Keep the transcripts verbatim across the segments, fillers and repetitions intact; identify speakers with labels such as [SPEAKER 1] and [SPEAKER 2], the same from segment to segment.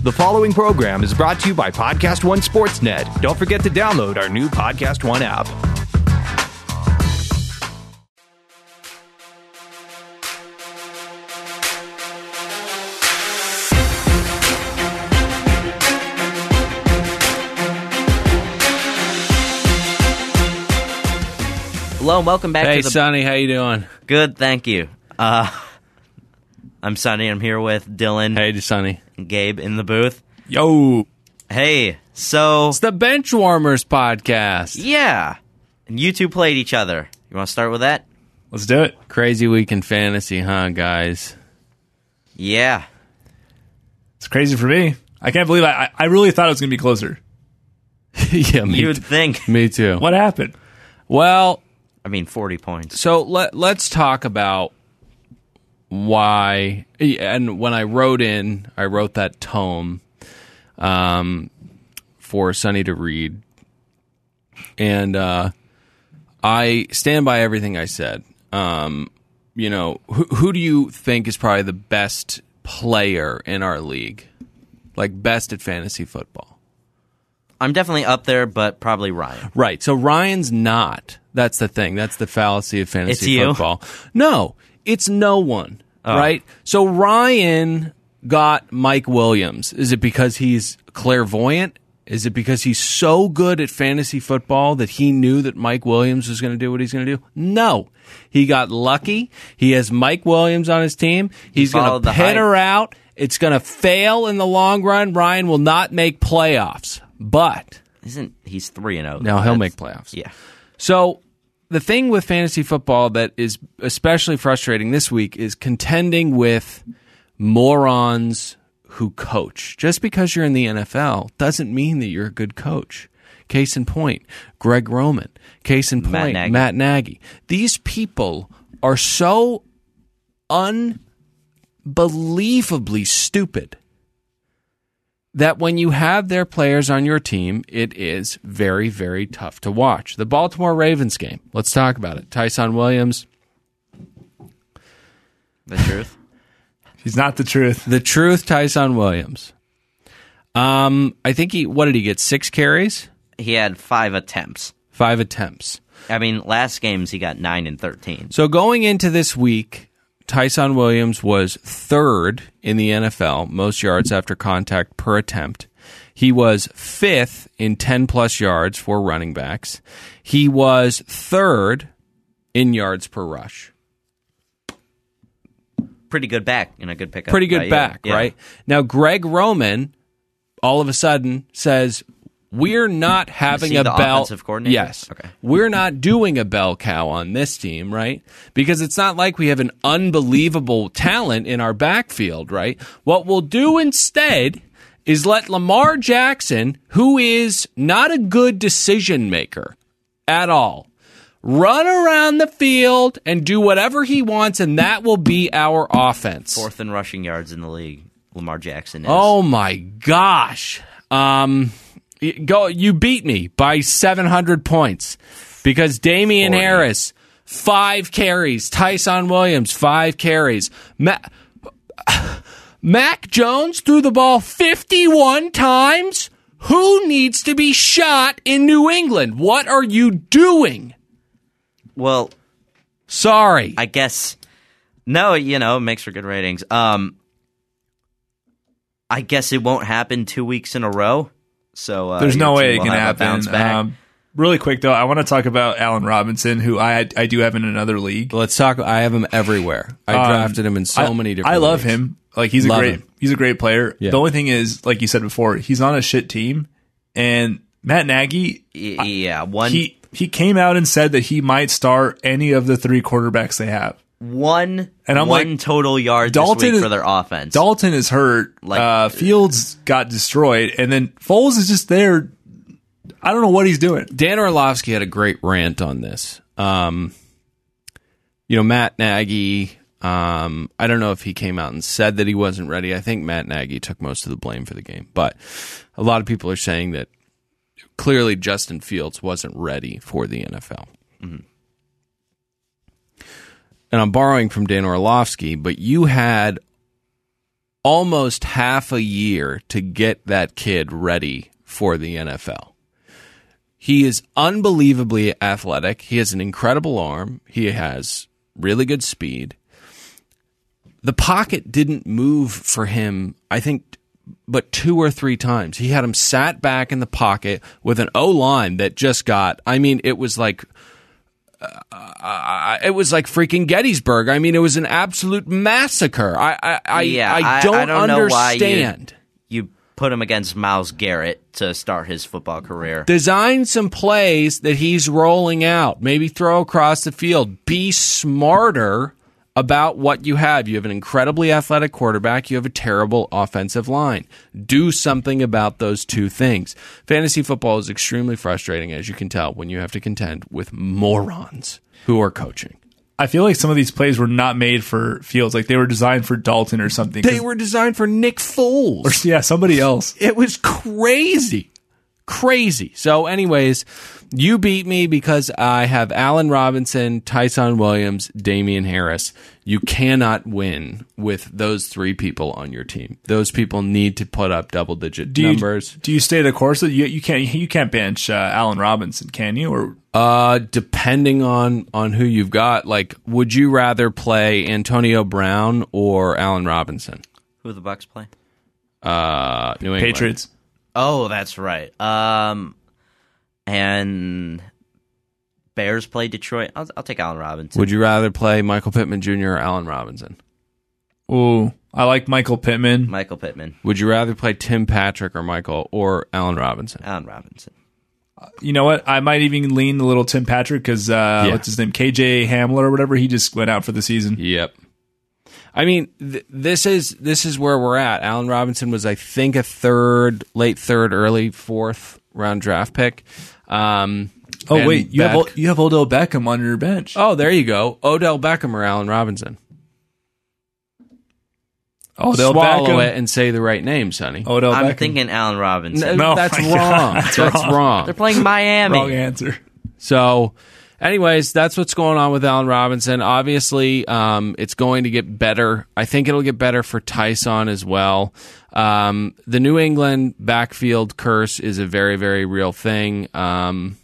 [SPEAKER 1] The following program is brought to you by Podcast One Sportsnet. Don't forget to download our new Podcast One app.
[SPEAKER 2] Hello and welcome back
[SPEAKER 3] hey,
[SPEAKER 2] to the...
[SPEAKER 3] Hey, Sonny, how you doing?
[SPEAKER 2] Good, thank you. Uh, I'm Sonny. I'm here with Dylan.
[SPEAKER 3] Hey, Sonny.
[SPEAKER 2] And Gabe in the booth.
[SPEAKER 3] Yo.
[SPEAKER 2] Hey, so...
[SPEAKER 3] It's the Benchwarmers podcast.
[SPEAKER 2] Yeah. And you two played each other. You want to start with that?
[SPEAKER 4] Let's do it.
[SPEAKER 3] Crazy week in fantasy, huh, guys?
[SPEAKER 2] Yeah.
[SPEAKER 4] It's crazy for me. I can't believe I, I really thought it was going to be closer.
[SPEAKER 3] yeah, me
[SPEAKER 2] You would
[SPEAKER 3] t-
[SPEAKER 2] think.
[SPEAKER 3] Me too.
[SPEAKER 4] What happened?
[SPEAKER 3] Well...
[SPEAKER 2] I mean, forty points.
[SPEAKER 3] So let, let's talk about why, and when I wrote in, I wrote that tome um, for Sonny to read, and uh, I stand by everything I said. Um, you know, who, who do you think is probably the best player in our league? Like, best at fantasy football?
[SPEAKER 2] I'm definitely up there, but probably Ryan.
[SPEAKER 3] Right. So Ryan's not. That's the thing. That's the fallacy of fantasy
[SPEAKER 2] It's you?
[SPEAKER 3] football. No, it's no one.
[SPEAKER 2] Oh.
[SPEAKER 3] Right? So Ryan got Mike Williams. Is it because he's clairvoyant? Is it because he's so good at fantasy football that he knew that Mike Williams was going to do what he's going to do? No. He got lucky. He has Mike Williams on his team. He's going
[SPEAKER 2] followed
[SPEAKER 3] to
[SPEAKER 2] the
[SPEAKER 3] pit
[SPEAKER 2] hype.
[SPEAKER 3] her out. It's going to fail in the long run. Ryan will not make playoffs. But
[SPEAKER 2] Isn't he's three and oh?
[SPEAKER 3] no, he'll make playoffs.
[SPEAKER 2] Yeah.
[SPEAKER 3] So the thing with fantasy football that is especially frustrating this week is contending with morons who coach. Just because you're in the N F L doesn't mean that you're a good coach. Case in point, Greg Roman. Case in point,
[SPEAKER 2] Matt Nagy.
[SPEAKER 3] Matt Nagy. These people are so unbelievably stupid that when you have their players on your team, it is very, very tough to watch. The Baltimore Ravens game. Let's talk about it. Tyson Williams.
[SPEAKER 2] The truth?
[SPEAKER 4] He's not the truth.
[SPEAKER 3] The truth, Tyson Williams. Um, I think he, what did he get, six carries?
[SPEAKER 2] He had five attempts.
[SPEAKER 3] Five attempts.
[SPEAKER 2] I mean, last games he got nine and thirteen.
[SPEAKER 3] So going into this week, Tyson Williams was third in the N F L, most yards after contact per attempt. He was fifth in ten-plus yards for running backs. He was third in yards per rush.
[SPEAKER 2] Pretty good back and a good pickup.
[SPEAKER 3] Pretty
[SPEAKER 2] by
[SPEAKER 3] good
[SPEAKER 2] you.
[SPEAKER 3] back,
[SPEAKER 2] Yeah.
[SPEAKER 3] right? Now, Greg Roman, all of a sudden, says, we're not having
[SPEAKER 2] he
[SPEAKER 3] a
[SPEAKER 2] the
[SPEAKER 3] bell.
[SPEAKER 2] offensive coordinator?
[SPEAKER 3] Yes.
[SPEAKER 2] Okay.
[SPEAKER 3] We're not doing a bell cow on this team, right? Because it's not like we have an unbelievable talent in our backfield, right? What we'll do instead is let Lamar Jackson, who is not a good decision maker at all, run around the field and do whatever he wants, and that will be our offense.
[SPEAKER 2] Fourth in rushing yards in the league, Lamar Jackson is.
[SPEAKER 3] Oh my gosh. Um, go, you beat me by seven hundred points because Damian
[SPEAKER 2] forty.
[SPEAKER 3] Harris, five carries. Tyson Williams, five carries. Ma- Mac Jones threw the ball fifty-one times? Who needs to be shot in New England? What are you doing?
[SPEAKER 2] Well,
[SPEAKER 3] Sorry.
[SPEAKER 2] I guess no, you know, it makes for good ratings. Um, I guess it won't happen two weeks in a row. So uh,
[SPEAKER 4] There's no
[SPEAKER 2] your
[SPEAKER 4] way
[SPEAKER 2] team
[SPEAKER 4] it
[SPEAKER 2] will
[SPEAKER 4] can
[SPEAKER 2] have a bounce
[SPEAKER 4] happen.
[SPEAKER 2] back.
[SPEAKER 4] Um, really quick, though, I want to talk about Allen Robinson, who I I do have in another league.
[SPEAKER 3] Let's talk. I have him everywhere. I
[SPEAKER 4] Um,
[SPEAKER 3] drafted him in so
[SPEAKER 4] I,
[SPEAKER 3] many different
[SPEAKER 4] I love
[SPEAKER 3] leagues.
[SPEAKER 4] him. Like he's a
[SPEAKER 3] Love
[SPEAKER 4] great
[SPEAKER 3] him.
[SPEAKER 4] he's a great player.
[SPEAKER 3] Yeah.
[SPEAKER 4] The only thing is, like you said before, he's on a shit team, and Matt Nagy,
[SPEAKER 2] Y- yeah, one
[SPEAKER 4] he he came out and said that he might start any of the three quarterbacks they have.
[SPEAKER 2] one
[SPEAKER 4] And I'm
[SPEAKER 2] one
[SPEAKER 4] like,
[SPEAKER 2] total yard
[SPEAKER 4] Dalton
[SPEAKER 2] this week
[SPEAKER 4] is-
[SPEAKER 2] for their offense.
[SPEAKER 4] Dalton is hurt.
[SPEAKER 2] Like-
[SPEAKER 4] uh, Fields got destroyed, and then Foles is just there. I don't know what he's doing.
[SPEAKER 3] Dan Orlovsky had a great rant on this. Um, you know, Matt Nagy, um, I don't know if he came out and said that he wasn't ready. I think Matt Nagy took most of the blame for the game. But a lot of people are saying that clearly Justin Fields wasn't ready for the N F L. Mm-hmm. And I'm borrowing from Dan Orlovsky, but you had almost half a year to get that kid ready for the N F L. He is unbelievably athletic. He has an incredible arm. He has really good speed. The pocket didn't move for him, I think, but two or three times. He had him sat back in the pocket with an O-line that just got, I mean, it was like, uh, it was like freaking Gettysburg. I mean, it was an absolute massacre. I, I, I,
[SPEAKER 2] yeah,
[SPEAKER 3] I don't,
[SPEAKER 2] I don't
[SPEAKER 3] understand.
[SPEAKER 2] Know why you, you put him against Myles Garrett to start his football career.
[SPEAKER 3] Design some plays that he's rolling out. Maybe throw across the field. Be smarter about what you have. You have an incredibly athletic quarterback. You have a terrible offensive line. Do something about those two things. Fantasy football is extremely frustrating, as you can tell, when you have to contend with morons who are coaching.
[SPEAKER 4] I feel like some of these plays were not made for Fields. Like they were designed for Dalton or something.
[SPEAKER 3] They were designed for Nick Foles.
[SPEAKER 4] Or, yeah, somebody else.
[SPEAKER 3] It was crazy. Crazy. So anyways, you beat me because I have Allen Robinson, Tyson Williams, Damian Harris. You cannot win with those three people on your team. Those people need to put up double-digit
[SPEAKER 4] do you,
[SPEAKER 3] numbers.
[SPEAKER 4] Do you stay the course? You, you can't you can't bench uh, Allen Robinson, can you? Or
[SPEAKER 3] uh, depending on, on who you've got, like, would you rather play Antonio Brown or Allen Robinson?
[SPEAKER 2] Who do the Bucs play?
[SPEAKER 3] Uh, New England.
[SPEAKER 4] Patriots.
[SPEAKER 2] Oh, that's right. Um, and Bears play Detroit. I'll, I'll take Allen Robinson.
[SPEAKER 3] Would you rather play Michael Pittman Junior or Allen Robinson?
[SPEAKER 4] Ooh, I like Michael Pittman.
[SPEAKER 2] Michael Pittman.
[SPEAKER 3] Would you rather play Tim Patrick or Michael or Allen Robinson?
[SPEAKER 2] Allen Robinson.
[SPEAKER 4] You know what? I might even lean a little Tim Patrick because uh,
[SPEAKER 3] Yeah.
[SPEAKER 4] what's his name? K J Hamler or whatever. He just went out for the season.
[SPEAKER 3] Yep. I mean, th- this is this is where we're at. Allen Robinson was, I think, a third, late third, early fourth round draft pick. Um,
[SPEAKER 4] Oh
[SPEAKER 3] and
[SPEAKER 4] wait, you
[SPEAKER 3] Beck-
[SPEAKER 4] have you have Odell Beckham on your bench.
[SPEAKER 3] Oh, there you go. Odell Beckham or Allen Robinson.
[SPEAKER 4] Odell
[SPEAKER 3] Swallow
[SPEAKER 4] Beckham.
[SPEAKER 3] it and say the right name, Sonny.
[SPEAKER 4] Odell
[SPEAKER 2] I'm
[SPEAKER 4] Beckham.
[SPEAKER 2] thinking Allen Robinson.
[SPEAKER 3] N-
[SPEAKER 4] No,
[SPEAKER 3] that's
[SPEAKER 4] my
[SPEAKER 3] wrong.
[SPEAKER 4] God,
[SPEAKER 3] That's,
[SPEAKER 4] that's
[SPEAKER 3] wrong.
[SPEAKER 4] wrong.
[SPEAKER 2] They're playing Miami.
[SPEAKER 4] Wrong answer.
[SPEAKER 3] So, anyways, that's what's going on with Allen Robinson. Obviously, um, it's going to get better. I think it'll get better for Tyson as well. Um, the New England backfield curse is a very, very real thing. Um,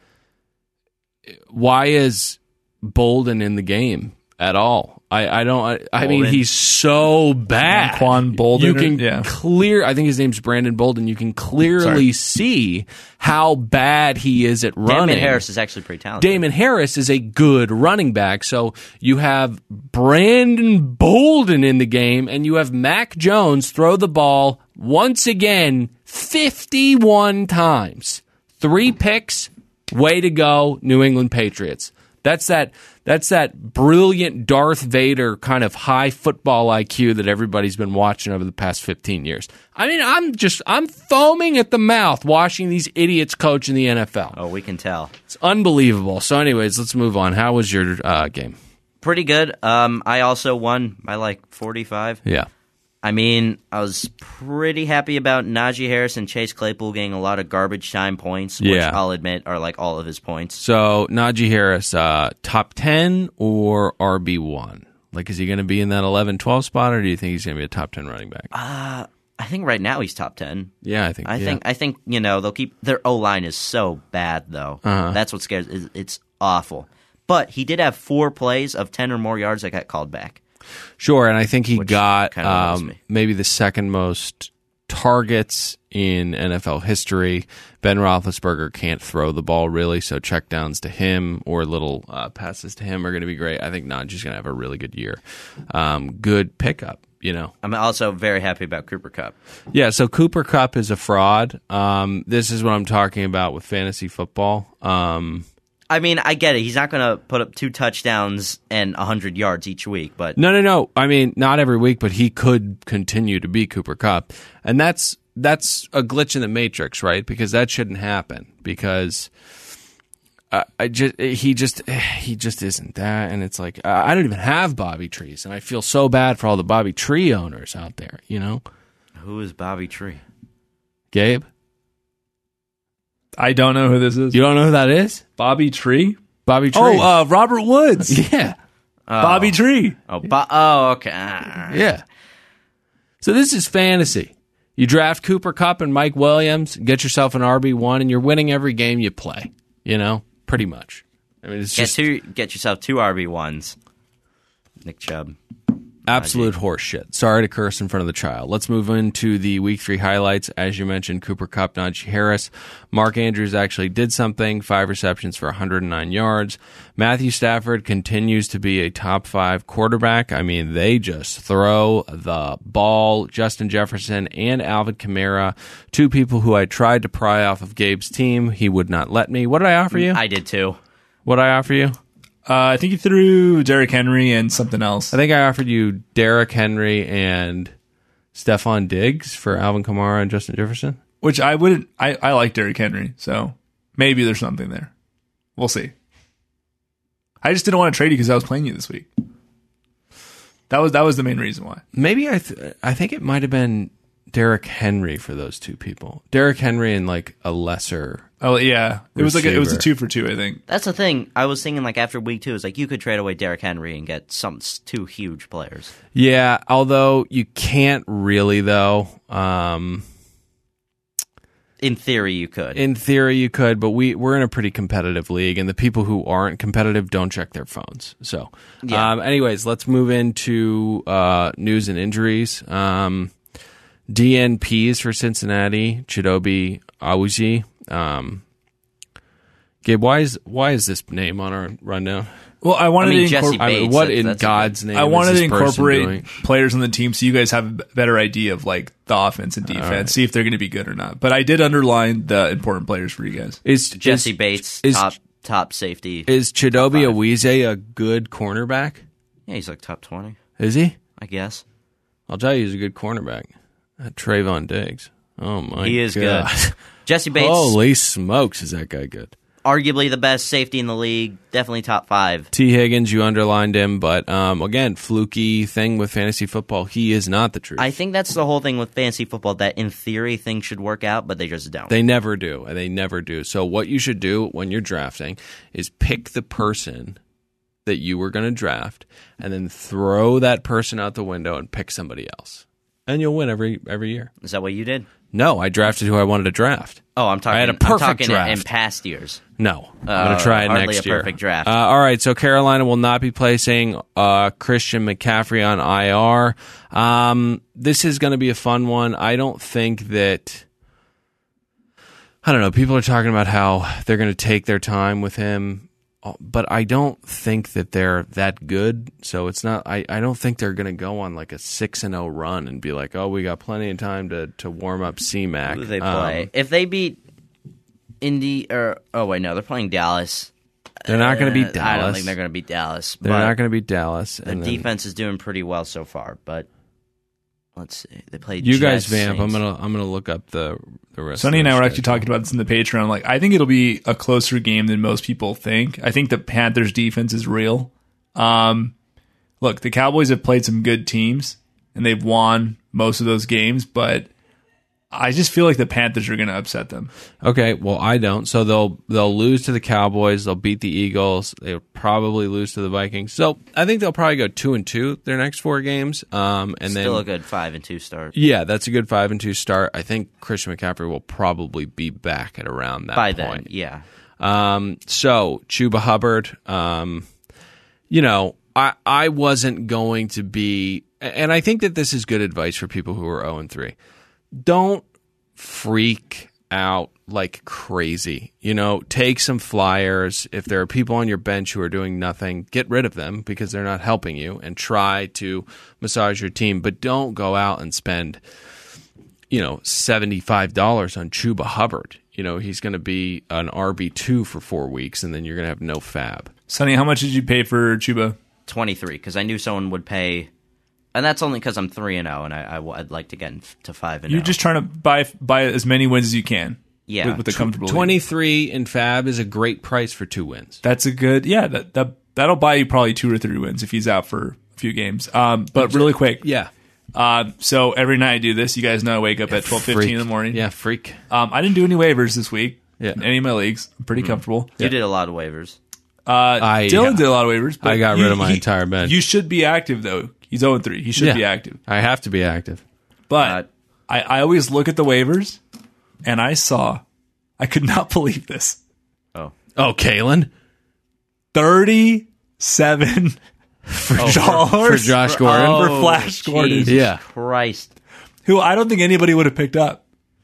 [SPEAKER 3] why is Bolden in the game at all? I, I don't. I, I mean,
[SPEAKER 2] Bolden.
[SPEAKER 3] he's so bad.
[SPEAKER 4] Anquan Bolden,
[SPEAKER 3] You can
[SPEAKER 4] yeah.
[SPEAKER 3] clear. I think his name's Brandon Bolden. You can clearly
[SPEAKER 4] Sorry.
[SPEAKER 3] see how bad he is at running.
[SPEAKER 2] Damon Harris is actually pretty talented.
[SPEAKER 3] Damon Harris is a good running back. So you have Brandon Bolden in the game, and you have Mac Jones throw the ball once again fifty-one times. Three picks. Way to go, New England Patriots. That's that that's that brilliant Darth Vader kind of high football I Q that everybody's been watching over the past fifteen years. I mean, I'm just I'm foaming at the mouth watching these idiots coach in the N F L.
[SPEAKER 2] Oh, we can tell.
[SPEAKER 3] It's unbelievable. So anyways, let's move on. How was your uh, game?
[SPEAKER 2] Pretty good. Um, I also won by like forty-five.
[SPEAKER 3] Yeah.
[SPEAKER 2] I mean, I was pretty happy about Najee Harris and Chase Claypool getting a lot of garbage time points, which
[SPEAKER 3] Yeah.
[SPEAKER 2] I'll admit are like all of his points.
[SPEAKER 3] So Najee Harris, uh, top ten or R B one? Like, is he going to be in that eleven twelve spot, or do you think he's going to be a top ten running back?
[SPEAKER 2] Uh, I think right now he's top ten.
[SPEAKER 3] yeah, I think.
[SPEAKER 2] I
[SPEAKER 3] yeah.
[SPEAKER 2] think I think you know they'll keep their O line is so bad though.
[SPEAKER 3] Uh-huh.
[SPEAKER 2] That's what scares. It's, it's awful. But he did have four plays of ten or more yards that got called back.
[SPEAKER 3] Sure, and I think he
[SPEAKER 2] Which
[SPEAKER 3] got
[SPEAKER 2] kinda worries
[SPEAKER 3] um,
[SPEAKER 2] me.
[SPEAKER 3] maybe the second most targets in N F L history. Ben Roethlisberger can't throw the ball really, so checkdowns to him or little uh, passes to him are going to be great. I think Najee's going to have a really good year. Um, good pickup, you know.
[SPEAKER 2] I'm also very happy about Cooper Kupp.
[SPEAKER 3] Yeah, so Cooper Kupp is a fraud. Um, this is what I'm talking about with fantasy football. Um,
[SPEAKER 2] I mean, I get it. He's not going to put up two touchdowns and one hundred yards each week, but
[SPEAKER 3] No, no, no. I mean, not every week, but he could continue to be Cooper Kupp, and that's that's a glitch in the matrix, right? Because that shouldn't happen. Because uh, I just he just he just isn't that, and it's like uh, I don't even have Bobby Trees, and I feel so bad for all the Bobby Tree owners out there. You know,
[SPEAKER 2] who is Bobby Tree?
[SPEAKER 3] Gabe,
[SPEAKER 4] I don't know who this is.
[SPEAKER 3] you don't know who that is?
[SPEAKER 4] Bobby Tree?
[SPEAKER 3] Bobby Tree.
[SPEAKER 4] Oh, uh, Robert Woods.
[SPEAKER 3] yeah,
[SPEAKER 2] Oh.
[SPEAKER 4] Bobby Tree.
[SPEAKER 2] Oh, Bo- oh, okay. Ah.
[SPEAKER 3] yeah. So this is fantasy. You draft Cooper Kupp and Mike Williams, get yourself an R B one, and you're winning every game you play. You know, pretty much. I mean, it's
[SPEAKER 2] Get
[SPEAKER 3] just
[SPEAKER 2] two, get yourself two R B ones. Nick Chubb.
[SPEAKER 3] absolute horse shit. Sorry to curse in front of the child. Let's move into the week three highlights. As you mentioned, Cooper Kupp, Najee Harris. Mark Andrews actually did something. Five receptions for one hundred nine yards. Matthew Stafford continues to be a top five quarterback. I mean, they just throw the ball. Justin Jefferson and Alvin Kamara, two people who I tried to pry off of Gabe's team. He would not let me. What did I offer you?
[SPEAKER 2] I did too.
[SPEAKER 3] What did I offer you?
[SPEAKER 4] Uh, I think you threw Derrick Henry and something else.
[SPEAKER 3] I think I offered you Derrick Henry and Stephon Diggs for Alvin Kamara and Justin Jefferson.
[SPEAKER 4] Which I wouldn't. I, I like Derrick Henry, so maybe there's something there. We'll see. I just didn't want to trade you because I was playing you this week. That was that was the main reason why.
[SPEAKER 3] Maybe I th- I think it might have been Derrick Henry for those two people. Derrick Henry and like a lesser.
[SPEAKER 4] Oh yeah, it was like a, it was a
[SPEAKER 3] receiver.
[SPEAKER 4] two for two. I think.
[SPEAKER 2] That's the thing. I was thinking like after week two, it's like you could trade away Derrick Henry and get some two huge players.
[SPEAKER 3] Yeah, although you can't really though. Um,
[SPEAKER 2] In theory, you could.
[SPEAKER 3] in theory, you could, but we we're in a pretty competitive league, and the people who aren't competitive don't check their phones. So,
[SPEAKER 2] Yeah.
[SPEAKER 3] um, anyways, let's move into uh, news and injuries. Um, D N Ps for Cincinnati, Chidobe Awuzie. Um, Gabe, why is why is this name on our rundown?
[SPEAKER 4] Well, I wanted
[SPEAKER 2] I mean,
[SPEAKER 4] to
[SPEAKER 2] Jesse
[SPEAKER 4] incorporate.
[SPEAKER 3] I mean,
[SPEAKER 2] Bates,
[SPEAKER 3] what
[SPEAKER 2] that's-
[SPEAKER 3] in
[SPEAKER 2] that's a
[SPEAKER 3] God's
[SPEAKER 2] good-
[SPEAKER 3] name?
[SPEAKER 4] I
[SPEAKER 3] is
[SPEAKER 4] wanted
[SPEAKER 3] this
[SPEAKER 4] to
[SPEAKER 3] person
[SPEAKER 4] incorporate
[SPEAKER 3] doing?
[SPEAKER 4] players on the team so you guys have a b- better idea of like the offense and defense,
[SPEAKER 3] right.
[SPEAKER 4] see if they're going to be good or not. But I did underline the important players for you guys.
[SPEAKER 3] Is
[SPEAKER 2] Jesse
[SPEAKER 3] is,
[SPEAKER 2] Bates,
[SPEAKER 3] is-
[SPEAKER 2] top top safety.
[SPEAKER 3] Is Chidobe Awuzie a good cornerback?
[SPEAKER 2] yeah, he's like top twenty,
[SPEAKER 3] Is he?
[SPEAKER 2] I guess.
[SPEAKER 3] I'll tell you, he's a good cornerback. Uh, Trayvon Diggs. Oh my,
[SPEAKER 2] He is
[SPEAKER 3] God.
[SPEAKER 2] good. Jesse Bates,
[SPEAKER 3] Holy smokes, is that guy good?
[SPEAKER 2] arguably the best safety in the league. Definitely top five.
[SPEAKER 3] T. Higgins, you underlined him, but um, again, fluky thing with fantasy football. He is not the truth.
[SPEAKER 2] I think that's the whole thing with fantasy football, that in theory things should work out, but they just don't.
[SPEAKER 3] They never do. They never do. So what you should do when you're drafting is pick the person that you were going to draft and then throw that person out the window and pick somebody else. And you'll win every every year.
[SPEAKER 2] Is that what you did?
[SPEAKER 3] No, I drafted who I wanted to draft.
[SPEAKER 2] Oh, I'm talking.
[SPEAKER 3] I had a
[SPEAKER 2] I'm
[SPEAKER 3] perfect
[SPEAKER 2] talking
[SPEAKER 3] draft.
[SPEAKER 2] in past years.
[SPEAKER 3] No, I'm
[SPEAKER 2] Uh,
[SPEAKER 3] going to try it
[SPEAKER 2] hardly
[SPEAKER 3] next
[SPEAKER 2] a
[SPEAKER 3] year.
[SPEAKER 2] perfect draft.
[SPEAKER 3] Uh, all right, so Carolina will not be placing uh, Christian McCaffrey on I R. Um, this is going to be a fun one. I don't think that. I don't know. People are talking about how they're going to take their time with him, but I don't think that they're that good. So it's not. I, I don't think they're going to go on like a six and zero run and be like, oh, we got plenty of time to to warm up C Mac.
[SPEAKER 2] Who do they play?
[SPEAKER 3] Um,
[SPEAKER 2] if they beat Indy, or oh wait, no, they're playing Dallas.
[SPEAKER 3] they're not going to beat
[SPEAKER 2] Uh,
[SPEAKER 3] Dallas.
[SPEAKER 2] I don't think they're going to beat Dallas.
[SPEAKER 3] They're
[SPEAKER 2] but
[SPEAKER 3] not going to beat Dallas.
[SPEAKER 2] The
[SPEAKER 3] and then-
[SPEAKER 2] defense is doing pretty well so far, but let's see. They played.
[SPEAKER 3] You
[SPEAKER 2] Jets,
[SPEAKER 3] guys vamp. I'm
[SPEAKER 2] Saints.
[SPEAKER 3] gonna I'm gonna look up the the rest.
[SPEAKER 4] Sonny
[SPEAKER 3] of
[SPEAKER 4] and I
[SPEAKER 3] their
[SPEAKER 4] were actually
[SPEAKER 3] schedule.
[SPEAKER 4] talking about this in the Patreon. Like, I think it'll be a closer game than most people think. I think the Panthers' defense is real. Um, look, the Cowboys have played some good teams, and they've won most of those games, but I just feel like the Panthers are going to upset them.
[SPEAKER 3] Okay, well I don't. So they'll they'll lose to the Cowboys. They'll beat the Eagles. They'll probably lose to the Vikings. So I think they'll probably go two and two their next four games. Um, and
[SPEAKER 2] Still
[SPEAKER 3] then
[SPEAKER 2] a good five and two start.
[SPEAKER 3] yeah, that's a good five and two start. I think Christian McCaffrey will probably be back at around that
[SPEAKER 2] By
[SPEAKER 3] point.
[SPEAKER 2] then, yeah.
[SPEAKER 3] Um, so Chuba Hubbard, um, you know, I, I wasn't going to be, and I think that this is good advice for people who are zero and three. Don't freak out like crazy. You know, take some flyers. If there are people on your bench who are doing nothing, get rid of them because they're not helping you, and try to massage your team. But don't go out and spend, you know, seventy-five dollars on Chuba Hubbard. You know, he's going to be an R B two for four weeks, and then you're going to have no fab.
[SPEAKER 4] Sonny, how much did you pay for Chuba?
[SPEAKER 2] twenty-three, because I knew someone would pay, and that's only because I'm three and zero, and I, I would like to get to five and.
[SPEAKER 4] You're
[SPEAKER 2] oh.
[SPEAKER 4] just trying to buy buy as many wins as you can.
[SPEAKER 2] Yeah.
[SPEAKER 4] with, with a comfortable lead.
[SPEAKER 3] twenty-three in fab is a great price for two wins.
[SPEAKER 4] That's a good, yeah. That that that'll buy you probably two or three wins if he's out for a few games. Um, but really quick,
[SPEAKER 3] Yeah.
[SPEAKER 4] Uh, so every night I do this. You guys know I wake up at twelve fifteen in the morning.
[SPEAKER 3] Yeah, freak.
[SPEAKER 4] Um, I didn't do any waivers this week.
[SPEAKER 3] Yeah.
[SPEAKER 4] In any of my leagues. I'm pretty comfortable.
[SPEAKER 2] You did a lot of waivers.
[SPEAKER 4] Uh,
[SPEAKER 3] I-
[SPEAKER 4] Dylan
[SPEAKER 3] yeah.
[SPEAKER 4] did a lot of waivers. But
[SPEAKER 3] I got
[SPEAKER 4] you-
[SPEAKER 3] rid of my
[SPEAKER 4] he-
[SPEAKER 3] entire bench.
[SPEAKER 4] You should be active though. He's zero and three. He should
[SPEAKER 3] Yeah.
[SPEAKER 4] be active.
[SPEAKER 3] I have to be active.
[SPEAKER 4] But
[SPEAKER 2] Uh,
[SPEAKER 4] I, I always look at the waivers, and I saw, I could not believe this.
[SPEAKER 2] Oh.
[SPEAKER 3] Oh, Kalen?
[SPEAKER 4] thirty-seven dollars
[SPEAKER 3] For Josh Gordon?
[SPEAKER 2] Oh,
[SPEAKER 4] for Flash Gordon.
[SPEAKER 2] Jesus
[SPEAKER 3] Yeah.
[SPEAKER 2] Christ.
[SPEAKER 4] Who I don't think anybody would have picked up.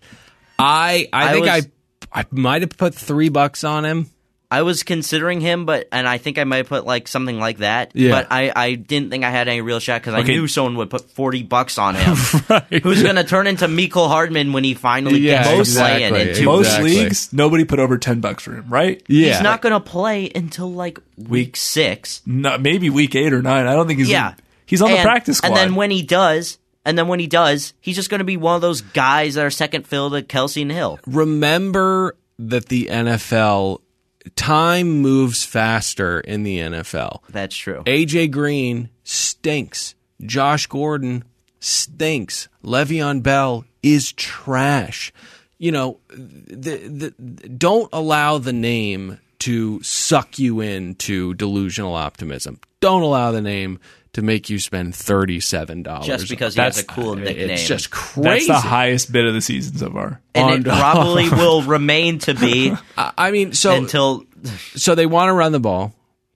[SPEAKER 3] I I
[SPEAKER 2] I
[SPEAKER 3] think
[SPEAKER 2] was-
[SPEAKER 3] I I might have put three bucks on him.
[SPEAKER 2] I was considering him, but and I think I might put like something like that.
[SPEAKER 3] Yeah.
[SPEAKER 2] But I, I didn't think I had any real shot because I
[SPEAKER 4] Okay.
[SPEAKER 2] knew someone would put forty bucks on him.
[SPEAKER 3] Right.
[SPEAKER 2] Who's going to turn into Mecole Hardman when he finally
[SPEAKER 3] Yeah,
[SPEAKER 2] gets to
[SPEAKER 3] exactly.
[SPEAKER 2] play in, in two
[SPEAKER 4] Most
[SPEAKER 3] Exactly.
[SPEAKER 4] leagues, nobody put over ten bucks for him, right?
[SPEAKER 3] Yeah.
[SPEAKER 2] He's not going to play until like week six.
[SPEAKER 4] No, maybe week eight or nine. I don't think he's.
[SPEAKER 2] Yeah.
[SPEAKER 4] He's on the
[SPEAKER 2] And-
[SPEAKER 4] practice squad.
[SPEAKER 2] And then when he does, and then when he does, he's just going to be one of those guys that are second fill to Kelsey and Hill.
[SPEAKER 3] Remember that the N F L, time moves faster in the N F L.
[SPEAKER 2] That's true.
[SPEAKER 3] A J Green stinks. Josh Gordon stinks. Le'Veon Bell is trash. You know, the, the, don't allow the name to suck you into delusional optimism. Don't allow the name to make you spend thirty-seven dollars.
[SPEAKER 2] Just because he
[SPEAKER 4] That's-
[SPEAKER 2] has a cool nickname.
[SPEAKER 3] It's just
[SPEAKER 4] That's
[SPEAKER 3] crazy.
[SPEAKER 4] the highest bid of the season so far.
[SPEAKER 2] and it
[SPEAKER 3] on-
[SPEAKER 2] probably will remain to be
[SPEAKER 3] I I mean, so
[SPEAKER 2] until
[SPEAKER 3] so they want to run the ball.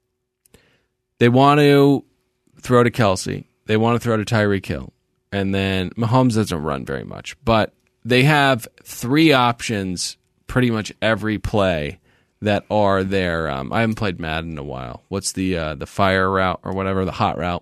[SPEAKER 3] They want to throw to Kelsey. They want to throw to Tyreek Hill. And then Mahomes doesn't run very much. But they have three options pretty much every play that are there. Um, I haven't played Madden in a while. What's the uh, the fire route or whatever, the hot route?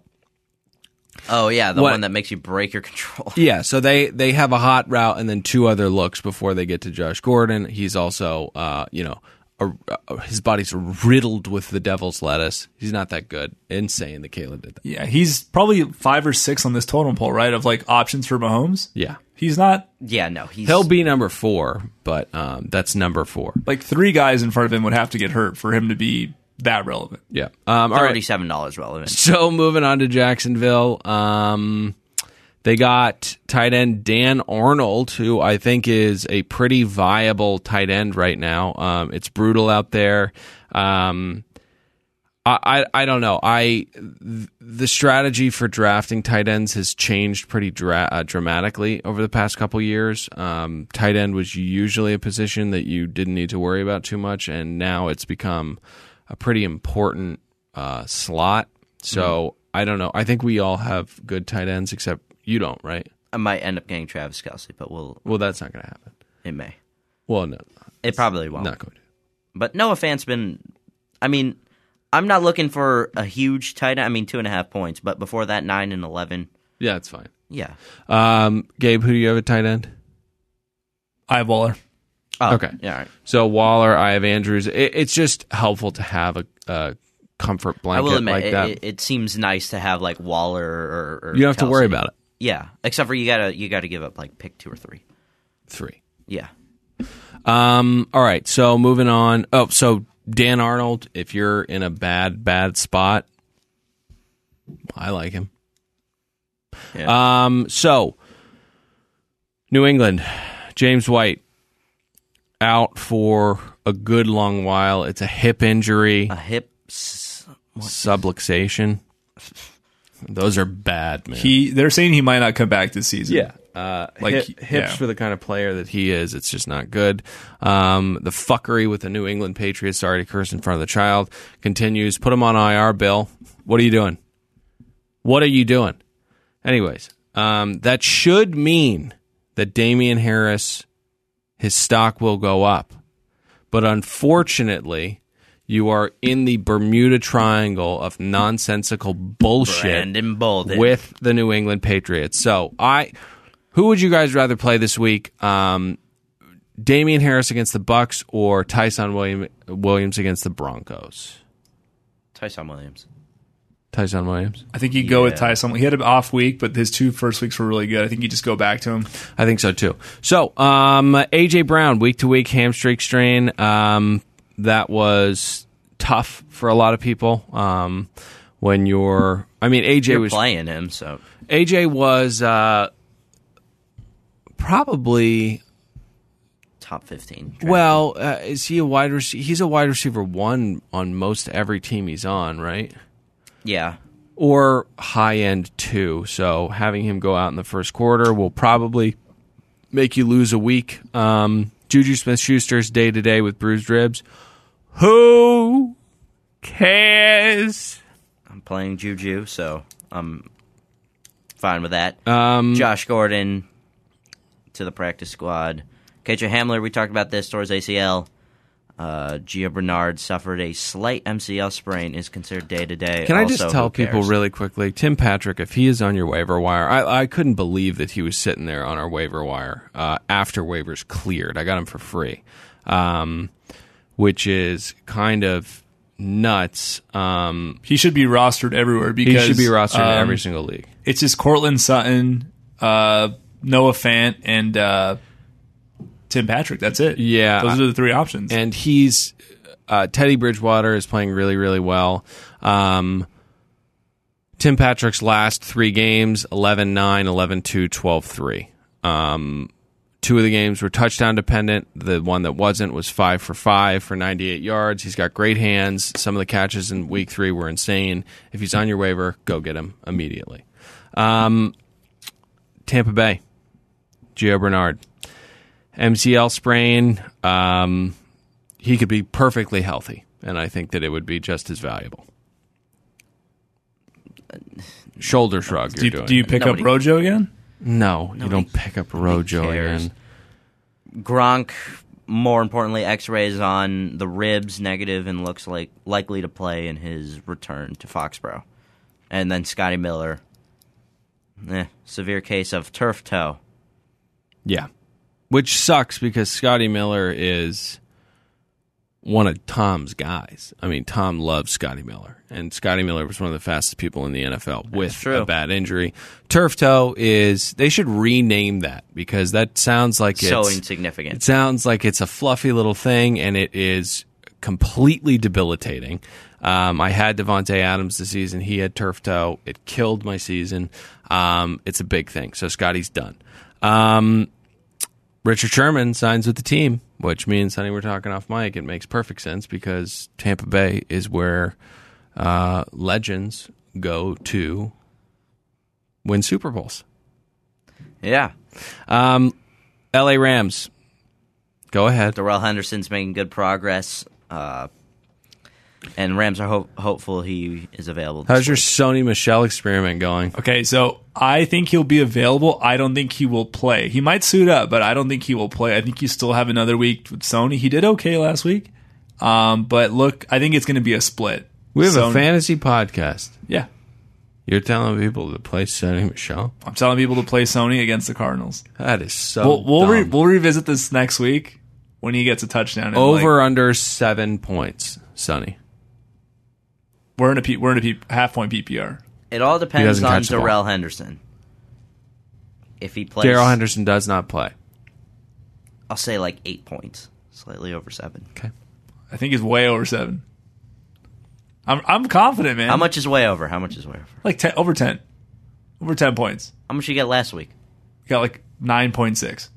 [SPEAKER 2] oh yeah, the
[SPEAKER 3] What-
[SPEAKER 2] one that makes you break your control.
[SPEAKER 3] Yeah, so they, they have a hot route and then two other looks before they get to Josh Gordon. He's also, uh, you know, a, a, his body's riddled with the devil's lettuce. He's not that good. Insane that Caleb did that.
[SPEAKER 4] Yeah, he's probably five or six on this totem pole, right? Of like options for Mahomes.
[SPEAKER 3] Yeah.
[SPEAKER 4] He's not
[SPEAKER 2] Yeah, no, he's
[SPEAKER 3] He'll be number four, but um, that's number four.
[SPEAKER 4] like three guys in front of him would have to get hurt for him to be that relevant.
[SPEAKER 3] Yeah. Um, all right.
[SPEAKER 2] thirty-seven dollars relevant.
[SPEAKER 3] So moving on to Jacksonville. Um, they got tight end Dan Arnold, who I think is a pretty viable tight end right now. Um, it's brutal out there. Um, I, I I don't know. I th- the strategy for drafting tight ends has changed pretty dra- uh, dramatically over the past couple years. Um, tight end was usually a position that you didn't need to worry about too much, and now it's become a pretty important uh, slot. So I don't know. I think we all have good tight ends, except you don't, right?
[SPEAKER 2] I might end up getting Travis Kelce, but we'll
[SPEAKER 3] Well, that's not going to happen.
[SPEAKER 2] it may.
[SPEAKER 3] Well, no,
[SPEAKER 2] It probably won't.
[SPEAKER 3] not going to.
[SPEAKER 2] But Noah Fant's been. I mean, I'm not looking for a huge tight end. I mean, two and a half points, but before that, nine and eleven.
[SPEAKER 3] Yeah, it's fine.
[SPEAKER 2] Yeah.
[SPEAKER 3] Um, Gabe, who do you have at tight end?
[SPEAKER 4] I have Waller.
[SPEAKER 2] Oh,
[SPEAKER 3] Okay.
[SPEAKER 2] Yeah. All right.
[SPEAKER 3] So Waller, I have Andrews. It, it's just helpful to have a, a comfort
[SPEAKER 2] I
[SPEAKER 3] blanket
[SPEAKER 2] will admit,
[SPEAKER 3] like
[SPEAKER 2] it,
[SPEAKER 3] that.
[SPEAKER 2] it, it seems nice to have like Waller or. or
[SPEAKER 3] you don't have to
[SPEAKER 2] Kelce.
[SPEAKER 3] worry about it.
[SPEAKER 2] Yeah, except for you gotta you gotta give up like pick two or three.
[SPEAKER 3] Three.
[SPEAKER 2] Yeah.
[SPEAKER 3] Um. All right. So moving on. Oh, so Dan Arnold. If you're in a bad, bad spot, I like him.
[SPEAKER 2] Yeah.
[SPEAKER 3] Um. So New England, James White out for a good long while. It's a hip injury,
[SPEAKER 2] A hip. s-
[SPEAKER 3] subluxation. Those are bad, man.
[SPEAKER 4] He they're saying he might not come back this season.
[SPEAKER 3] Yeah. Uh,
[SPEAKER 4] Like,
[SPEAKER 3] hip,
[SPEAKER 4] he-
[SPEAKER 3] hips
[SPEAKER 4] yeah.
[SPEAKER 3] for the kind of player that he is, it's just not good. Um, the fuckery with the New England Patriots, sorry to curse in front of the child, continues. Put him on I R, Bill. What are you doing? What are you doing? Anyways, um, that should mean that Damian Harris, his stock will go up. But unfortunately, you are in the Bermuda Triangle of nonsensical bullshit
[SPEAKER 2] Brandon Bolden.
[SPEAKER 3] with the New England Patriots. So I, who would you guys rather play this week? Um, Damian Harris against the Bucks or Tyson William, Williams against the Broncos?
[SPEAKER 2] Tyson Williams.
[SPEAKER 3] Tyson Williams.
[SPEAKER 4] I think you go with
[SPEAKER 2] Yeah.
[SPEAKER 4] Tyson. He had an off week, but his two first weeks were really good. I think you just go back to him.
[SPEAKER 3] I think so too. So um, A J Brown, week to week hamstring strain. Um, that was tough for a lot of people. Um, when you're, I mean, A J
[SPEAKER 2] You're
[SPEAKER 3] was
[SPEAKER 2] playing him, so
[SPEAKER 3] A J was uh, probably.
[SPEAKER 2] top fifteen.
[SPEAKER 3] Well, uh, is he a wide receiver? He's a wide receiver one on most every team he's on, right?
[SPEAKER 2] Yeah.
[SPEAKER 3] or high end two. So having him go out in the first quarter will probably make you lose a week. Um, Juju Smith-Schuster's day-to-day with bruised ribs. Who cares?
[SPEAKER 2] I'm playing Juju, so I'm fine with that.
[SPEAKER 3] Um,
[SPEAKER 2] Josh Gordon to the practice squad. K J Hamler, we talked about this, towards A C L. Uh, Gio Bernard suffered a slight M C L sprain, is considered day-to-day.
[SPEAKER 3] Can I
[SPEAKER 2] also,
[SPEAKER 3] just tell
[SPEAKER 2] who cares?
[SPEAKER 3] people really quickly, Tim Patrick, if he is on your waiver wire, I, I couldn't believe that he was sitting there on our waiver wire uh, after waivers cleared. I got him for free, um, which is kind of nuts. Um,
[SPEAKER 4] He should be rostered everywhere because
[SPEAKER 3] he should be rostered
[SPEAKER 4] um,
[SPEAKER 3] in every single league.
[SPEAKER 4] It's just Cortland Sutton, uh, Noah Fant, and uh, Tim Patrick. That's it.
[SPEAKER 3] Yeah.
[SPEAKER 4] Those are the three options.
[SPEAKER 3] And he's uh, Teddy Bridgewater is playing really, really well. Um, Tim Patrick's last three games, eleven nine, eleven two, twelve three. Um, two of the games were touchdown dependent. The one that wasn't was five for five for ninety-eight yards. He's got great hands. Some of the catches in week three were insane. If he's on your waiver, go get him immediately. Um, Tampa Bay, Gio Bernard. M C L sprain, um, he could be perfectly healthy, and I think that it would be just as valuable. Shoulder shrug,
[SPEAKER 4] do
[SPEAKER 3] you're
[SPEAKER 4] you,
[SPEAKER 3] doing.
[SPEAKER 4] do you pick
[SPEAKER 2] Nobody-
[SPEAKER 4] up Rojo again?
[SPEAKER 3] No, you
[SPEAKER 2] Nobody-
[SPEAKER 3] don't pick up Rojo
[SPEAKER 2] cares.
[SPEAKER 3] again.
[SPEAKER 2] Gronk, more importantly, X-rays on the ribs, negative, and looks like likely to play in his return to Foxborough. And then Scotty Miller, eh, severe case of turf toe.
[SPEAKER 3] Yeah. Which sucks because Scotty Miller is one of Tom's guys. I mean, Tom loves Scotty Miller, and Scotty Miller was one of the fastest people in the N F L with
[SPEAKER 2] true.
[SPEAKER 3] a bad injury. Turf toe is, they should rename that because that sounds like
[SPEAKER 2] So
[SPEAKER 3] it's...
[SPEAKER 2] insignificant.
[SPEAKER 3] It sounds like it's a fluffy little thing, and it is completely debilitating. Um, I had Devontae Adams this season. He had turf toe. It killed my season. Um, it's a big thing. So Scotty's done. Um, Richard Sherman signs with the team, which means, honey, we're talking off mic. It makes perfect sense because Tampa Bay is where uh, legends go to win Super Bowls.
[SPEAKER 2] Yeah.
[SPEAKER 3] Um, L A Rams, go ahead.
[SPEAKER 2] Darrell Henderson's making good progress. Uh, and Rams are ho- hopeful he is available. this
[SPEAKER 3] How's your
[SPEAKER 2] week.
[SPEAKER 3] Sony Michel experiment going?
[SPEAKER 4] Okay, so I think he'll be available. I don't think he will play. He might suit up, but I don't think he will play. I think you still have another week with Sony. He did okay last week. Um, but look, I think it's going to be a split.
[SPEAKER 3] We have
[SPEAKER 4] Sony-
[SPEAKER 3] a fantasy podcast.
[SPEAKER 4] Yeah.
[SPEAKER 3] You're telling people to play Sony Michel?
[SPEAKER 4] I'm telling people to play Sony against the Cardinals.
[SPEAKER 3] That is so
[SPEAKER 4] We'll we'll, re-
[SPEAKER 3] dumb.
[SPEAKER 4] we'll revisit this next week when he gets a touchdown. and,
[SPEAKER 3] Over
[SPEAKER 4] like,
[SPEAKER 3] under seven points, Sonny.
[SPEAKER 4] we're in a P- we're in a P- half point P P R.
[SPEAKER 2] It all depends
[SPEAKER 3] doesn't
[SPEAKER 2] on
[SPEAKER 3] catch the ball.
[SPEAKER 2] Darrell Henderson. If he plays,
[SPEAKER 3] Darrell Henderson does not play.
[SPEAKER 2] I'll say like eight points, slightly over seven.
[SPEAKER 3] Okay.
[SPEAKER 4] I think it's way over seven. I'm I'm confident, man.
[SPEAKER 2] How much is way over? How much is way over?
[SPEAKER 4] Like ten, over ten, over ten points.
[SPEAKER 2] How much you get last week?
[SPEAKER 4] Got like nine point six,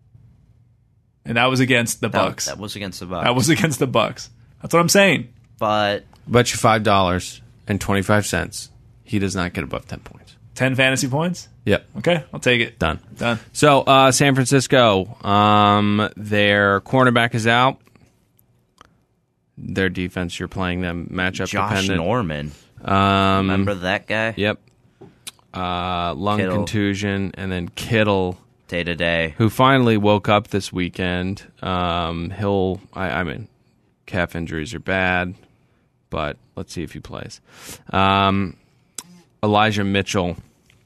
[SPEAKER 4] and that was against the
[SPEAKER 2] That,
[SPEAKER 4] Bucks.
[SPEAKER 2] that was against the Bucks.
[SPEAKER 4] That was against the Bucks. That's what I'm saying.
[SPEAKER 2] but
[SPEAKER 3] Bet you five dollars and twenty five cents. He does not get above ten points.
[SPEAKER 4] Ten fantasy points.
[SPEAKER 3] Yep.
[SPEAKER 4] Okay, I'll take it.
[SPEAKER 3] Done.
[SPEAKER 4] Done.
[SPEAKER 3] So uh, San Francisco, um, their cornerback is out. Their defense, you're playing them matchup
[SPEAKER 2] Josh
[SPEAKER 3] dependent.
[SPEAKER 2] Norman,
[SPEAKER 3] Um,
[SPEAKER 2] remember that guy?
[SPEAKER 3] Yep. Uh, lung
[SPEAKER 2] Kittle.
[SPEAKER 3] contusion, and then Kittle,
[SPEAKER 2] Day to day.
[SPEAKER 3] who finally woke up this weekend. Um, he'll, I, I mean, calf injuries are bad, but let's see if he plays. Um, Elijah Mitchell.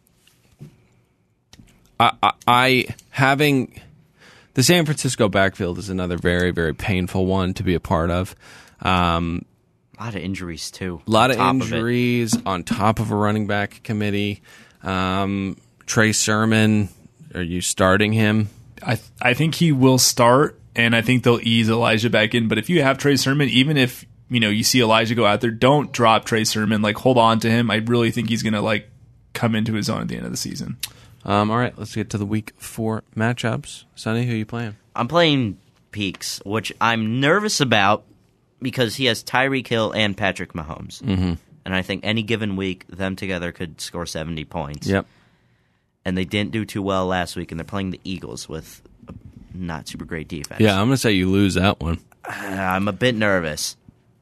[SPEAKER 3] I, I, I having the San Francisco backfield is another very, very painful one to be a part of. Um,
[SPEAKER 2] A lot of injuries too.
[SPEAKER 3] A lot
[SPEAKER 2] on
[SPEAKER 3] of
[SPEAKER 2] top it.
[SPEAKER 3] injuries on top of a running back committee. Um, Trey Sermon, are you starting him?
[SPEAKER 4] I th- I think he will start, and I think they'll ease Elijah back in. But if you have Trey Sermon, even if you know you see Elijah go out there, don't drop Trey Sermon. Like hold on to him. I really think he's gonna like come into his own at the end of the season.
[SPEAKER 3] Um, all right, let's get to the week four matchups. Sonny, who are you playing?
[SPEAKER 2] I'm playing Peaks, which I'm nervous about because he has Tyreek Hill and Patrick Mahomes. Mm-hmm. And I think any given week, them together could score seventy points.
[SPEAKER 3] Yep.
[SPEAKER 2] And they didn't do too well last week, and they're playing the Eagles with a not super great defense.
[SPEAKER 3] Yeah, I'm going to say you lose that one.
[SPEAKER 2] Uh, I'm a bit nervous.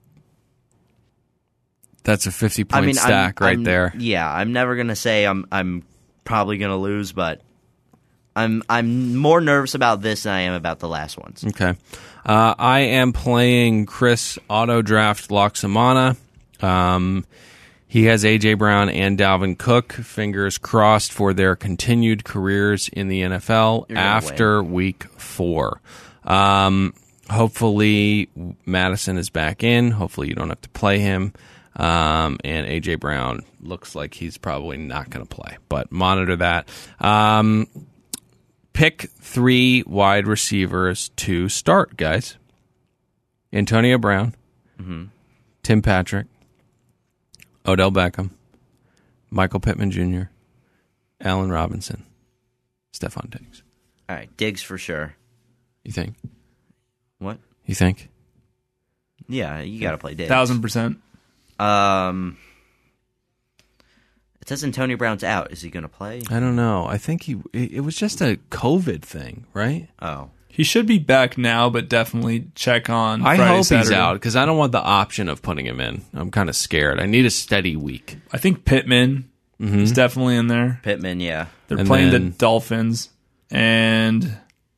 [SPEAKER 3] That's a fifty-point
[SPEAKER 2] I mean,
[SPEAKER 3] stack
[SPEAKER 2] I'm,
[SPEAKER 3] right
[SPEAKER 2] I'm,
[SPEAKER 3] there.
[SPEAKER 2] Yeah, I'm never going to say I'm I'm probably going to lose, but I'm I'm more nervous about this than I am about the last ones.
[SPEAKER 3] Okay. Uh, I am playing Chris Auto Draft Loxamana. Um, he has A J. Brown and Dalvin Cook. Fingers crossed for their continued careers in the N F L after
[SPEAKER 2] win.
[SPEAKER 3] week four. Um, hopefully, Madison is back in. Hopefully, you don't have to play him. Um, and A J. Brown looks like he's probably not going to play, but monitor that. Um, pick three wide receivers to start, guys. Antonio Brown,
[SPEAKER 2] mm-hmm.
[SPEAKER 3] Tim Patrick, Odell Beckham, Michael Pittman Junior, Allen Robinson, Stephon Diggs.
[SPEAKER 2] All right, Diggs for sure.
[SPEAKER 3] You think?
[SPEAKER 2] What?
[SPEAKER 3] You think?
[SPEAKER 2] Yeah, you got to play Diggs.
[SPEAKER 4] Thousand percent.
[SPEAKER 2] Um, it says Antonio Brown's out. Is he going to play?
[SPEAKER 3] I don't know. I think he. It it was just a COVID thing, right?
[SPEAKER 2] Oh,
[SPEAKER 4] He should be back now, but definitely check on
[SPEAKER 3] I
[SPEAKER 4] Friday,
[SPEAKER 3] hope
[SPEAKER 4] Saturday.
[SPEAKER 3] he's out because I don't want the option of putting him in. I'm kind of scared. I need a steady week.
[SPEAKER 4] I think Pittman is definitely in there.
[SPEAKER 2] Pittman, yeah.
[SPEAKER 4] They're
[SPEAKER 3] And
[SPEAKER 4] playing
[SPEAKER 3] then-
[SPEAKER 4] the Dolphins, and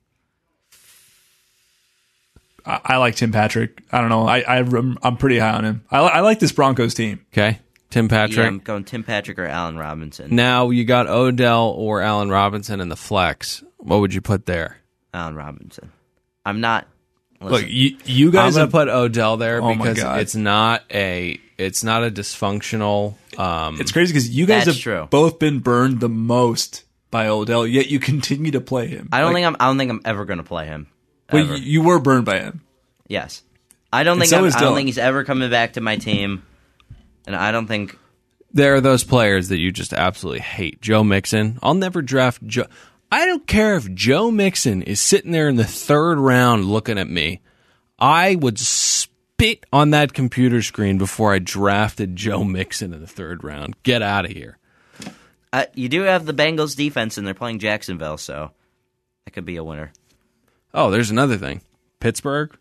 [SPEAKER 4] I, I like Tim Patrick. I don't know. I, I I'm pretty high on him. I, li- I like this Broncos team.
[SPEAKER 3] Okay, Tim Patrick.
[SPEAKER 2] Yeah, I'm going Tim Patrick or Allen Robinson.
[SPEAKER 3] Now you got Odell or Allen Robinson in the flex. What would you put there?
[SPEAKER 2] Allen Robinson. I'm not. Listen,
[SPEAKER 4] Look, you, you
[SPEAKER 3] I'm
[SPEAKER 4] guys
[SPEAKER 3] going
[SPEAKER 4] have
[SPEAKER 3] to put Odell there
[SPEAKER 4] Oh my
[SPEAKER 3] because
[SPEAKER 4] God.
[SPEAKER 3] it's not a it's not a dysfunctional. Um,
[SPEAKER 4] It's crazy because you guys
[SPEAKER 2] That's
[SPEAKER 4] have
[SPEAKER 2] true.
[SPEAKER 4] both been burned the most by Odell, yet you continue to play him.
[SPEAKER 2] I don't
[SPEAKER 4] Like,
[SPEAKER 2] think I'm. I don't think I'm ever going to play him.
[SPEAKER 4] well,
[SPEAKER 2] Ever.
[SPEAKER 4] you, you were burned by him.
[SPEAKER 2] Yes, I don't
[SPEAKER 4] And
[SPEAKER 2] think.
[SPEAKER 4] so
[SPEAKER 2] I'm,
[SPEAKER 4] is
[SPEAKER 2] I don't
[SPEAKER 4] Dylan.
[SPEAKER 2] think he's ever coming back to my team, and I don't think.
[SPEAKER 3] there are those players that you just absolutely hate. Joe Mixon. I'll never draft Joe. I don't care if Joe Mixon is sitting there in the third round looking at me. I would spit on that computer screen before I drafted Joe Mixon in the third round. Get out of here.
[SPEAKER 2] Uh, you do have the Bengals defense, and they're playing Jacksonville, so that could be a winner.
[SPEAKER 3] Oh, there's another thing. Pittsburgh.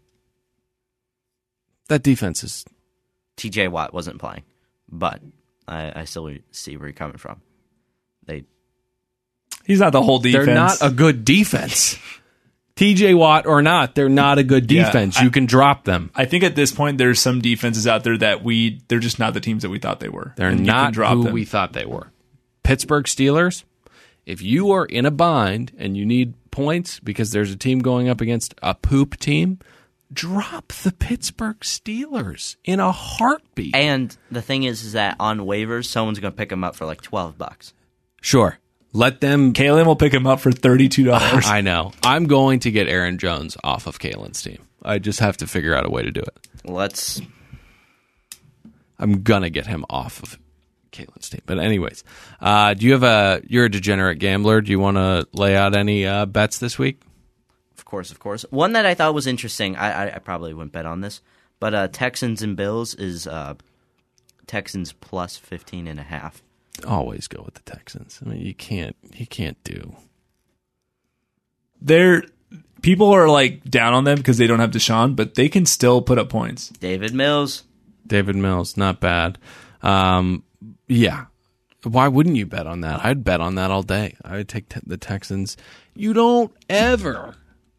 [SPEAKER 3] That defense is.
[SPEAKER 2] T J Watt wasn't playing, but I, I still see where you're coming from. They
[SPEAKER 4] He's not the whole defense.
[SPEAKER 3] They're not a good defense. T J Watt or not, they're not a good
[SPEAKER 4] Yeah,
[SPEAKER 3] defense.
[SPEAKER 4] I-
[SPEAKER 3] you can drop them.
[SPEAKER 4] I think at this point there's some defenses out there that we they're just not the teams that we thought they were.
[SPEAKER 3] They're
[SPEAKER 4] And you can
[SPEAKER 3] not
[SPEAKER 4] drop
[SPEAKER 3] who
[SPEAKER 4] them.
[SPEAKER 3] we thought they were. Pittsburgh Steelers, if you are in a bind and you need points because there's a team going up against a poop team, drop the Pittsburgh Steelers in a heartbeat.
[SPEAKER 2] and the thing is, is that on waivers, someone's going to pick them up for like twelve bucks.
[SPEAKER 3] Sure. Let them.
[SPEAKER 4] Kalen will pick him up for thirty-two dollars.
[SPEAKER 3] I know. I'm going to get Aaron Jones off of Kalen's team. I just have to figure out a way to do it.
[SPEAKER 2] Let's.
[SPEAKER 3] I'm gonna get him off of Kalen's team. But anyways, uh, do you have a? You're a degenerate gambler. Do you want to lay out any uh, bets this week?
[SPEAKER 2] Of course, of course. One that I thought was interesting. I, I, I probably wouldn't bet on this, but uh, Texans and Bills is uh, Texans plus fifteen and a half.
[SPEAKER 3] Always go with the Texans. I mean, you can't. You can't do.
[SPEAKER 4] They're people are like down on them because they don't have Deshaun, but they can still put up points.
[SPEAKER 2] David Mills.
[SPEAKER 3] David Mills, not bad. Um, yeah. Why wouldn't you bet on that? I'd bet on that all day. I would take te- the Texans. You don't ever,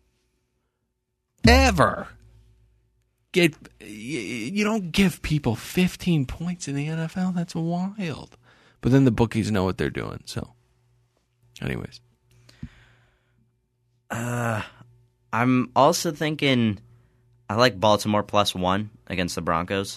[SPEAKER 3] ever get. y- You don't give people fifteen points in the N F L. That's wild. But then the bookies know what they're doing. So, anyways,
[SPEAKER 2] I'm also thinking I like Baltimore plus one against the Broncos.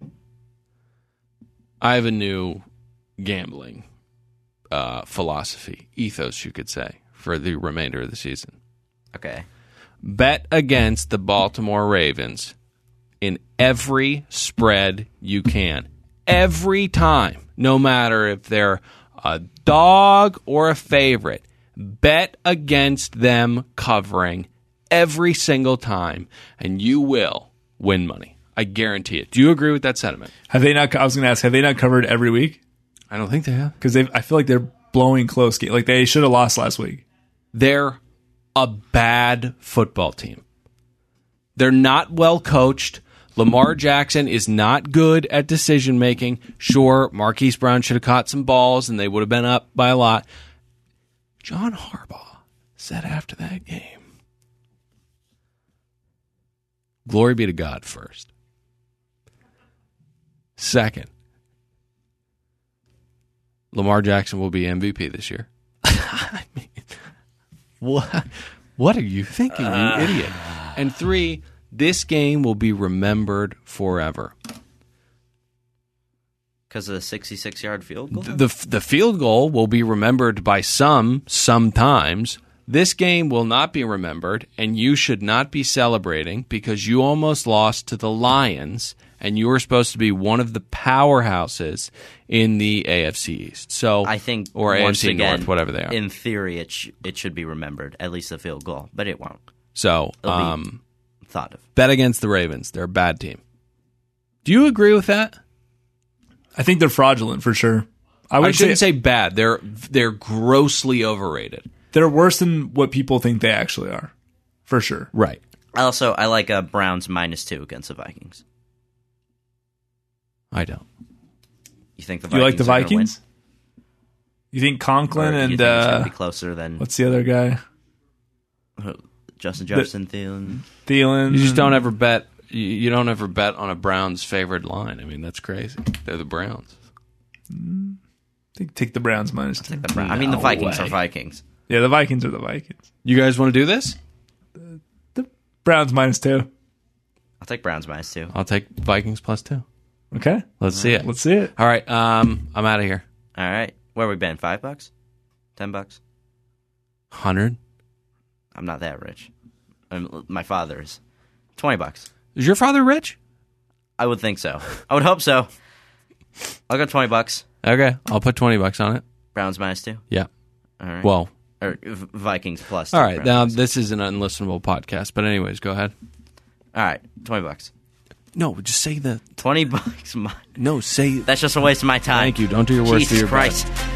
[SPEAKER 3] I have a new gambling uh, philosophy, ethos, you could say, for the remainder of the season.
[SPEAKER 2] Okay.
[SPEAKER 3] Bet against the Baltimore Ravens in every spread you can. Every time. No matter if they're a dog or a favorite. Bet against them covering every single time, and you will win money. I guarantee it. Do you agree with that sentiment?
[SPEAKER 4] Have they not? I was going to ask. Have they not covered every week?
[SPEAKER 3] I don't think they have.
[SPEAKER 4] Because I feel like they're blowing close games. Like they should have lost last week.
[SPEAKER 3] They're a bad football team. They're not well coached. Lamar Jackson is not good at decision making. Sure, Marquise Brown should have caught some balls and they would have been up by a lot. John Harbaugh said after that game, glory be to God first. Second, Lamar Jackson will be M V P this year. I mean, what, what are you thinking, uh, you idiot? And three, this game will be remembered forever.
[SPEAKER 2] Because of the sixty-six-yard field goal?
[SPEAKER 3] The, the, the field goal will be remembered by some sometimes. This game will not be remembered, and you should not be celebrating because you almost lost to the Lions, and you were supposed to be one of the powerhouses in the A F C East. So
[SPEAKER 2] I think,
[SPEAKER 3] or
[SPEAKER 2] once
[SPEAKER 3] A F C
[SPEAKER 2] again,
[SPEAKER 3] North, whatever they are.
[SPEAKER 2] In theory, it sh- it should be remembered, at least the field goal, but it won't.
[SPEAKER 3] So,
[SPEAKER 2] It'll
[SPEAKER 3] um,
[SPEAKER 2] be thought of.
[SPEAKER 3] Bet against the Ravens. They're a bad team. Do you agree with that?
[SPEAKER 4] I think they're fraudulent for sure. I, would
[SPEAKER 3] I shouldn't
[SPEAKER 4] say,
[SPEAKER 3] say bad. They're they're grossly overrated.
[SPEAKER 4] They're worse than what people think they actually are, for sure.
[SPEAKER 3] Right.
[SPEAKER 2] Also, I like a Browns minus two against the Vikings.
[SPEAKER 3] I don't.
[SPEAKER 2] You think the
[SPEAKER 4] You
[SPEAKER 2] Vikings
[SPEAKER 4] like the
[SPEAKER 2] are gonna
[SPEAKER 4] Vikings? You think Conklin
[SPEAKER 2] win? Or
[SPEAKER 4] and
[SPEAKER 2] you think it's
[SPEAKER 4] uh,
[SPEAKER 2] going to be closer than
[SPEAKER 4] what's the other guy?
[SPEAKER 2] Justin Jefferson, Thielen?
[SPEAKER 4] Thielen.
[SPEAKER 3] You just don't ever bet. You you don't ever bet on a Browns favored line. I mean, that's crazy. They're the Browns.
[SPEAKER 4] Take, take the Browns minus two.
[SPEAKER 2] The Brown- I mean, the
[SPEAKER 3] No
[SPEAKER 2] Vikings
[SPEAKER 3] way.
[SPEAKER 2] are Vikings.
[SPEAKER 4] Yeah, the Vikings are the Vikings.
[SPEAKER 3] You guys want to do this?
[SPEAKER 4] The Browns minus two.
[SPEAKER 2] I'll take Browns minus two.
[SPEAKER 3] I'll take Vikings plus two.
[SPEAKER 4] Okay,
[SPEAKER 3] Let's see it.
[SPEAKER 4] let's see it.
[SPEAKER 3] All right. Um, I'm out of here.
[SPEAKER 2] All right. Where we been? Five bucks? Ten bucks?
[SPEAKER 3] Hundred.
[SPEAKER 2] I'm not that rich. I'm, my father is. Twenty bucks.
[SPEAKER 3] Is your father rich?
[SPEAKER 2] I would think so. I would hope so. I'll go twenty bucks.
[SPEAKER 3] Okay, I'll put twenty bucks on it.
[SPEAKER 2] Browns minus two.
[SPEAKER 3] Yeah.
[SPEAKER 2] All right.
[SPEAKER 3] Well.
[SPEAKER 2] Or v- Vikings plus.
[SPEAKER 3] All
[SPEAKER 2] two,
[SPEAKER 3] right.
[SPEAKER 2] Browns
[SPEAKER 3] Now
[SPEAKER 2] minus two.
[SPEAKER 3] this is an unlistenable podcast, but anyways, go ahead.
[SPEAKER 2] All right. Twenty bucks.
[SPEAKER 3] No, just say the.
[SPEAKER 2] Twenty bucks. My,
[SPEAKER 3] No, say.
[SPEAKER 2] that's just a waste of my time.
[SPEAKER 3] Thank you. Don't do your worst
[SPEAKER 2] Jesus
[SPEAKER 3] to your
[SPEAKER 2] Christ.
[SPEAKER 3] best.